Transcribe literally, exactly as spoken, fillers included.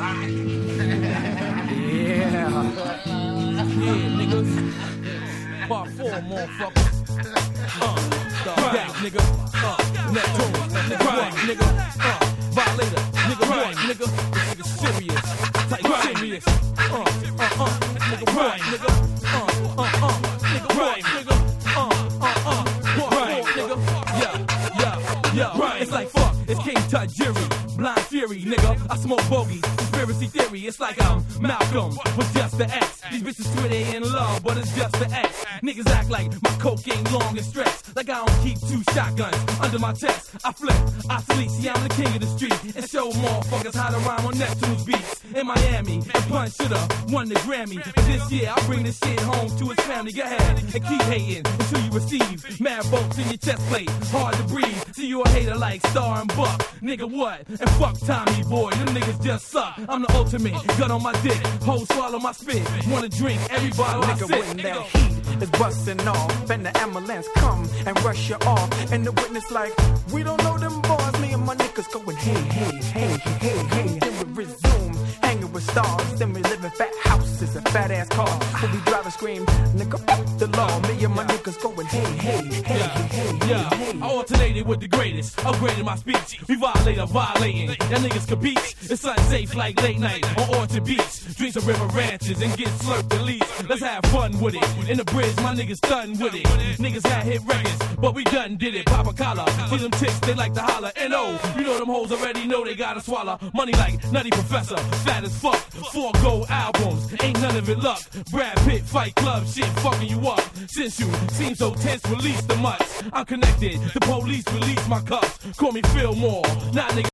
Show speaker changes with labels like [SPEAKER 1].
[SPEAKER 1] Yeah, niggas. Part four, motherfucker. Uh, back, nigga. Uh, Neptune, nigga, what, nigga. Uh, Violator, nigga, what, nigga. This nigga serious, type serious. Uh, uh, uh, nigga, what, nigga. Uh, uh, uh, nigga, what, nigga. Uh, uh, uh, what, nigga. Yeah, yeah, yeah. It's like fuck, it's King Tajiri. Blind fury, nigga, I smoke bogeys. Conspiracy theory, it's like I'm Malcolm with just the X. These bitches swear they in love, but it's just the X. Niggas act like my coke ain't long and stretched. Like I don't keep two shotguns under my chest. I flip, I sleep, see I'm the king of the street. And show motherfuckers how to rhyme on Neptune's beats. In Miami, the punch shoulda won the Grammy. But this year, I'll bring this shit home to his family. Go ahead and keep hating until you receive mad bolts in your chest plate. Hard to breathe, see you a hater like Star and Buck. Nigga, what? And fuck Tommy Boy, them niggas just suck. I'm the ultimate, gun on my dick, hoes swallow my spit. Wanna drink every bottle I sip.
[SPEAKER 2] Nigga, when that heat is busting off, and the ambulance come and rush you off, and the witness like, we don't know them boys. Me and my niggas going, hey, hey, hey, hey, hey. Then we resume hanging with stars. Then we live in fat houses and fat ass cars. When we drive and scream, nigga, fuck the law. Me and my niggas going, hey, hey, hey,
[SPEAKER 1] yeah,
[SPEAKER 2] hey,
[SPEAKER 1] yeah.
[SPEAKER 2] hey, hey.
[SPEAKER 1] I alternated with the greatest, upgraded my speech. We violate or violating, that niggas compete. It's unsafe like late night on Orchard Beach. Drink some river ranches and get slurped at least. Let's have fun with it. In the bridge, my niggas done with it. Niggas had hit records, but we done did it. Pop a collar, see them chicks, they like to holler. N O, you know them hoes already know they gotta swallow. Money like Nutty Professor, fat as fuck. Four gold albums, ain't none of it luck. Brad Pitt, Fight Club, shit fucking you up. Since you seem so tense, release the mutts. I'm connected, the police release my cuffs. Call me Fillmore, not nigga.